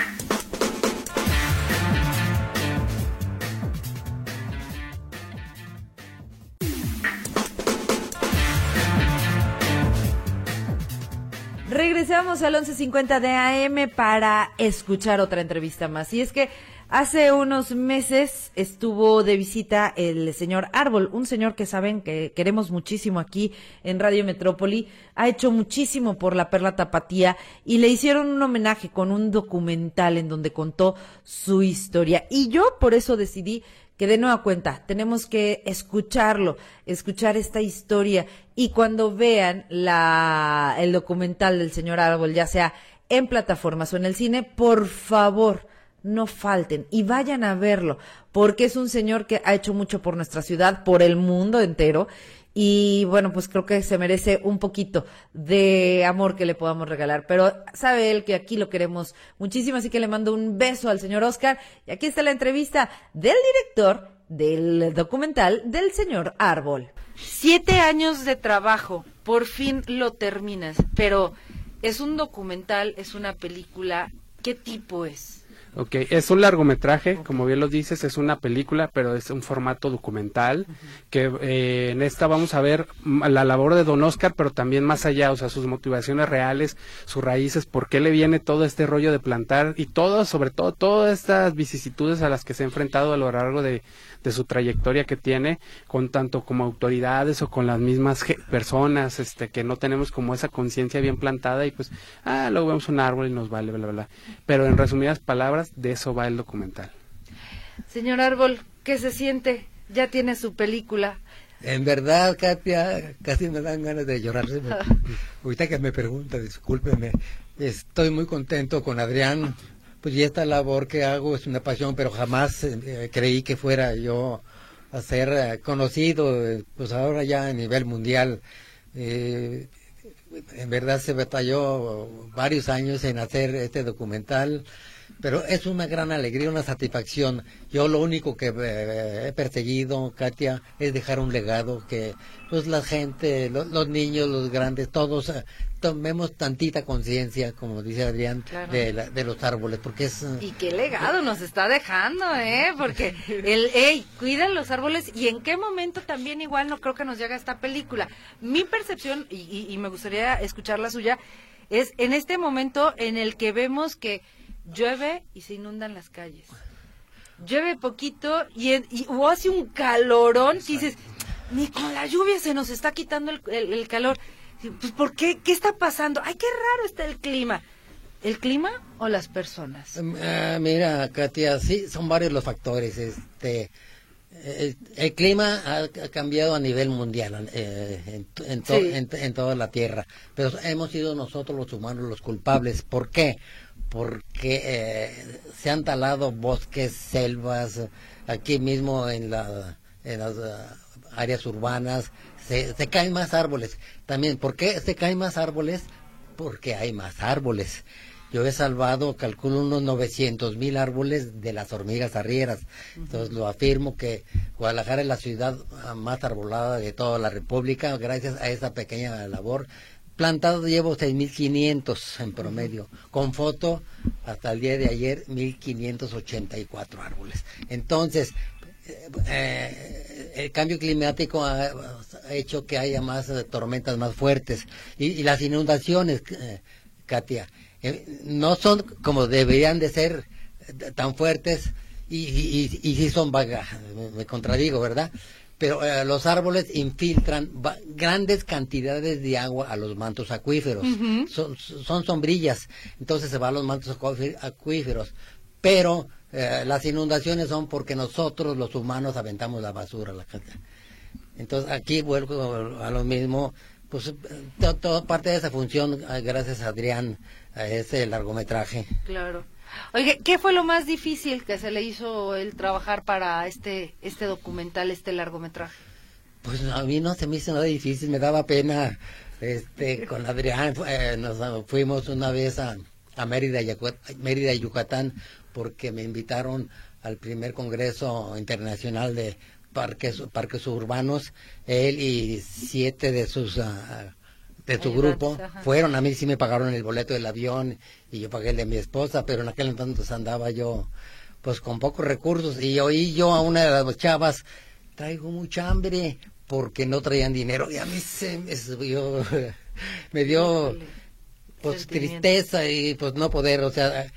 Speaker 2: Regresamos al once cincuenta de A M para escuchar otra entrevista más. Y es que hace unos meses estuvo de visita el señor Árbol, un señor que saben que queremos muchísimo aquí en Radio Metrópoli. Ha hecho muchísimo por la Perla Tapatía y le hicieron un homenaje con un documental en donde contó su historia. Y yo por eso decidí que de nueva cuenta tenemos que escucharlo, escuchar esta historia, y cuando vean la el documental del señor Árbol, ya sea en plataformas o en el cine, por favor, no falten y vayan a verlo, porque es un señor que ha hecho mucho por nuestra ciudad, por el mundo entero, y bueno, pues creo que se merece un poquito de amor que le podamos regalar, pero sabe él que aquí lo queremos muchísimo, así que le mando un beso al señor Oscar, y aquí está la entrevista del director del documental del señor Árbol. Siete años de trabajo, por fin lo terminas, pero es un documental, es una película, ¿qué tipo es?
Speaker 6: Ok, es un largometraje, como bien lo dices, es una película, pero es un formato documental, uh-huh. que eh, en esta vamos a ver la labor de don Oscar, pero también más allá, o sea, sus motivaciones reales, sus raíces, por qué le viene todo este rollo de plantar, y todo, sobre todo, todas estas vicisitudes a las que se ha enfrentado a lo largo de, de su trayectoria que tiene, con tanto como autoridades o con las mismas personas, este, que no tenemos como esa conciencia bien plantada, y pues, ah, luego vemos un árbol y nos vale, bla, bla, bla. Pero en resumidas palabras, de eso va el documental.
Speaker 2: Señor Árbol, ¿qué se siente? Ya tiene su película.
Speaker 7: En verdad, Katia, casi me dan ganas de llorar. Ahorita que me pregunta, discúlpeme, estoy muy contento con Adrián, pues y esta labor que hago es una pasión, pero jamás eh, creí que fuera yo a ser eh, conocido, eh, pues ahora ya a nivel mundial. Eh, en verdad se batalló varios años en hacer este documental, pero es una gran alegría, una satisfacción. Yo lo único que eh, he perseguido, Katia, es dejar un legado que pues la gente, lo, los niños, los grandes, todos eh, tomemos tantita conciencia, como dice Adrián, claro. de, la, de los árboles, porque es... Uh,
Speaker 2: y qué legado nos está dejando, ¿eh? Porque el, hey, cuidan los árboles, y en qué momento también igual no creo que nos llega esta película. Mi percepción, y, y, y me gustaría escuchar la suya, es en este momento en el que vemos que llueve y se inundan las calles. Llueve poquito y, y o hace un calorón que dices, ni con la lluvia se nos está quitando el, el, el calor. Pues, ¿por qué? ¿Qué está pasando? Ay, qué raro está el clima. ¿El clima o las personas?
Speaker 7: Uh, mira, Katia, sí, son varios los factores. Este, Eh, el clima ha, ha cambiado a nivel mundial, eh, en, en, to,
Speaker 2: Sí.
Speaker 7: en, en toda la Tierra, pero hemos sido nosotros los humanos los culpables. ¿Por qué? Porque eh, se han talado bosques, selvas, aquí mismo en, la, en las uh, áreas urbanas, se, se caen más árboles. También, ¿por qué se caen más árboles? Porque hay más árboles. Yo he salvado, calculo, unos novecientos mil árboles de las hormigas arrieras. Entonces lo afirmo que Guadalajara es la ciudad más arbolada de toda la República, gracias a esa pequeña labor. Plantado llevo seis mil quinientos en promedio, con foto hasta el día de ayer mil quinientos ochenta y cuatro árboles. Entonces, eh, el cambio climático ha, ha hecho que haya más eh, tormentas más fuertes y, y las inundaciones, eh, Katia, eh, no son como deberían de ser eh, tan fuertes y, y, y, y sí son vagas, me, me contradigo, ¿verdad? Pero eh, los árboles infiltran va, grandes cantidades de agua a los mantos acuíferos. Uh-huh. son, son sombrillas, entonces se van a los mantos acuíferos. Pero eh, las inundaciones son porque nosotros, los humanos, aventamos la basura. La entonces aquí vuelvo a lo mismo. Pues to, toda parte de esa función, gracias a Adrián, a ese largometraje.
Speaker 2: Claro. Oye, ¿qué fue lo más difícil que se le hizo el trabajar para este este documental, este largometraje?
Speaker 7: Pues a mí no se me hizo nada difícil, me daba pena. Este, con Adrián eh, nos fuimos una vez a, a Mérida, Mérida, Yucatán, porque me invitaron al primer Congreso Internacional de Parques Parques Urbanos. Él y siete de sus uh, de su grupo ajá. fueron. A mí sí me pagaron el boleto del avión y yo pagué el de mi esposa, pero en aquel entonces andaba yo pues con pocos recursos y oí yo a una de las chavas: traigo mucha hambre, porque no traían dinero, y a mí se me subió, me dio pues tristeza y pues no poder, o sea,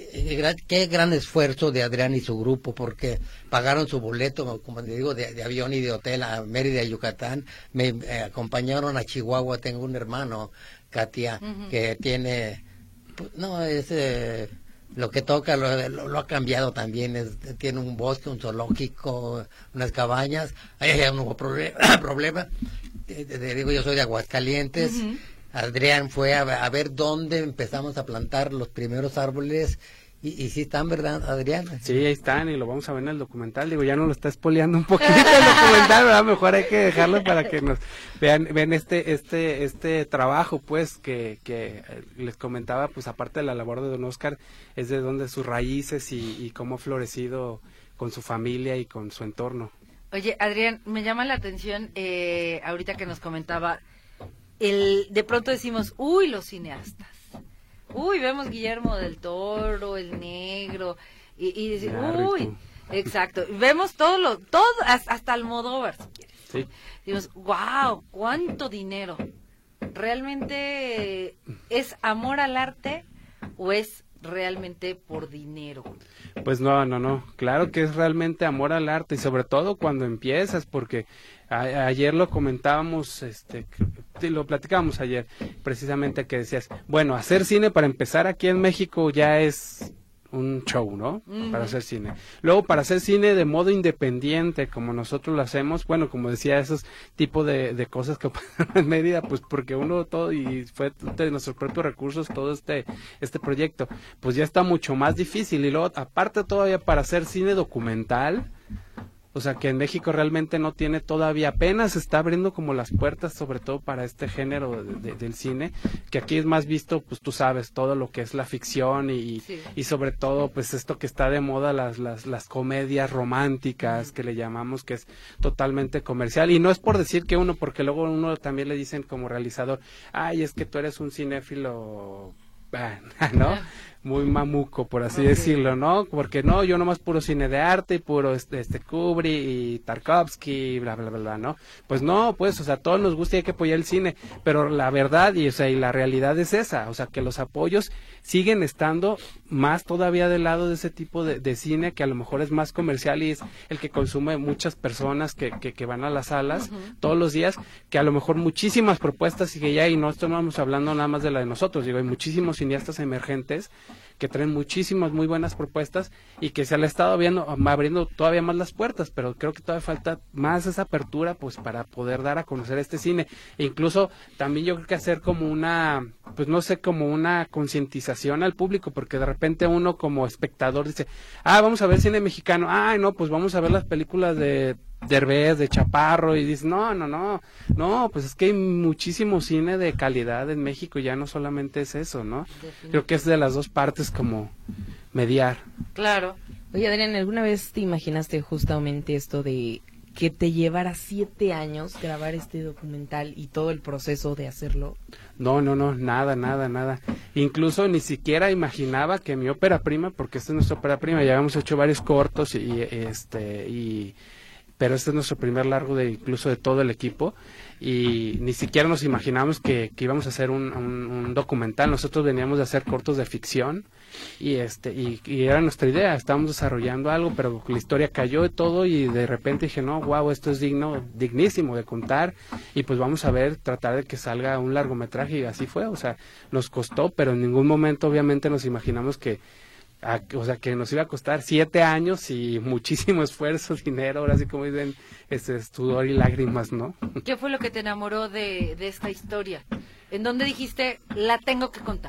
Speaker 7: qué gran esfuerzo de Adrián y su grupo, porque pagaron su boleto, como te digo, de, de avión y de hotel a Mérida, Yucatán. Me eh, acompañaron a Chihuahua. Tengo un hermano, Katia, uh-huh. que tiene, pues, no, es eh, lo que toca, lo, lo, lo ha cambiado también. Es, tiene un bosque, un zoológico, unas cabañas. Ahí hay un nuevo problema. problema. Te, te digo, yo soy de Aguascalientes. Uh-huh. Adrián fue a, a ver dónde empezamos a plantar los primeros árboles y, y sí están, ¿verdad, Adrián?
Speaker 6: Sí, ahí están y lo vamos a ver en el documental. Digo, ya no lo está spoileando un poquito el documental, ¿verdad? Mejor hay que dejarlo para que nos vean vean este este este trabajo, pues, que, que les comentaba, pues, aparte de la labor de don Oscar, es de donde sus raíces y, y cómo ha florecido con su familia y con su entorno.
Speaker 2: Oye, Adrián, me llama la atención, eh, ahorita que nos comentaba, el de pronto decimos, uy, los cineastas, uy, vemos Guillermo del Toro, El Negro, y, y decimos, uy, exacto, vemos todo lo, todo, hasta Almodóvar, si quieres.
Speaker 6: Sí.
Speaker 2: Decimos, wow, cuánto dinero. ¿Realmente es amor al arte o es realmente por dinero?
Speaker 6: Pues no, no, no, claro que es realmente amor al arte, y sobre todo cuando empiezas, porque a, ayer lo comentábamos, este, lo platicábamos ayer, precisamente, que decías, bueno, hacer cine para empezar aquí en México ya es un show, ¿no? Uh-huh. Para hacer cine. Luego, para hacer cine de modo independiente, como nosotros lo hacemos, bueno, como decía, esos tipos de, de cosas que pasan en Mérida, pues porque uno todo, y fue de nuestros propios recursos todo este este proyecto, pues ya está mucho más difícil. Y luego, aparte todavía para hacer cine documental, o sea, que en México realmente no tiene todavía, apenas está abriendo como las puertas, sobre todo para este género de, de, del cine, que aquí es más visto, pues tú sabes, todo lo que es la ficción y, sí. y sobre todo, pues esto que está de moda, las las, las comedias románticas, que le llamamos, que es totalmente comercial. Y no es por decir que uno, porque luego uno también le dicen como realizador, ay, es que tú eres un cinéfilo, ¿no? Muy mamuco, por así okay. decirlo, ¿no? Porque no, yo nomás puro cine de arte y puro este, este Kubrick y Tarkovsky y bla, bla, bla, bla, ¿no? Pues no, pues, o sea, a todos nos gusta y hay que apoyar el cine, pero la verdad y, o sea, y la realidad es esa, o sea, que los apoyos siguen estando más todavía del lado de ese tipo de, de cine, que a lo mejor es más comercial y es el que consume muchas personas que, que, que van a las salas uh-huh. todos los días, que a lo mejor muchísimas propuestas y que ya, y no estamos hablando nada más de la de nosotros, digo, hay muchísimos cineastas emergentes que traen muchísimas muy buenas propuestas y que se le ha estado viendo, abriendo todavía más las puertas, pero creo que todavía falta más esa apertura pues para poder dar a conocer este cine. E incluso también yo creo que hacer como una, pues no sé, como una concientización al público, porque de repente uno como espectador dice, ah, vamos a ver cine mexicano, ay no, pues vamos a ver las películas de Derbez, de Chaparro, y dices, no, no, no, no, pues es que hay muchísimo cine de calidad en México, ya no solamente es eso, ¿no? Creo que es de las dos partes como mediar.
Speaker 4: Claro. Oye, Adrián, ¿alguna vez te imaginaste justamente esto de que te llevara siete años grabar este documental y todo el proceso de hacerlo?
Speaker 6: No, no, no, nada, nada, nada. Incluso ni siquiera imaginaba que mi ópera prima, porque esta es nuestra ópera prima, ya habíamos hecho varios cortos y este y pero este es nuestro primer largo de incluso de todo el equipo y ni siquiera nos imaginamos que, que íbamos a hacer un, un, un documental. Nosotros veníamos de hacer cortos de ficción y este y, y era nuestra idea, estábamos desarrollando algo, pero la historia cayó de todo y de repente dije, no, wow, esto es digno, dignísimo de contar y pues vamos a ver, tratar de que salga un largometraje y así fue, o sea, nos costó, pero en ningún momento obviamente nos imaginamos que A, o sea, que nos iba a costar siete años y muchísimo esfuerzo, dinero, ahora sí como dicen, este, sudor y lágrimas, ¿no?
Speaker 2: ¿Qué fue lo que te enamoró de, de esta historia? ¿En dónde dijiste, la tengo que contar?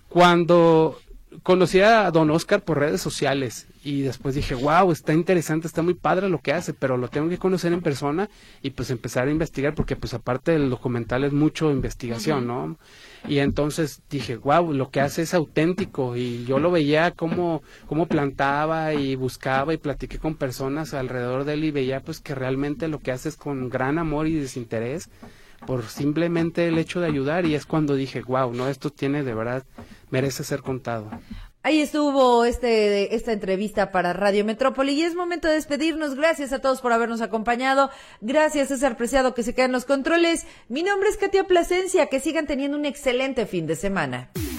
Speaker 6: Cuando conocí a don Oscar por redes sociales y después dije, wow, está interesante, está muy padre lo que hace, pero lo tengo que conocer en persona y pues empezar a investigar porque pues aparte del documental es mucho investigación, uh-huh. ¿no? Y entonces dije, wow, lo que hace es auténtico y yo lo veía como, como plantaba y buscaba y platiqué con personas alrededor de él y veía pues que realmente lo que hace es con gran amor y desinterés por simplemente el hecho de ayudar y es cuando dije, wow, no, esto tiene de verdad, merece ser contado.
Speaker 2: Ahí estuvo este esta entrevista para Radio Metrópoli y es momento de despedirnos. Gracias a todos por habernos acompañado. Gracias, César Preciado, que se queda en los controles. Mi nombre es Katia Plasencia. Que sigan teniendo un excelente fin de semana.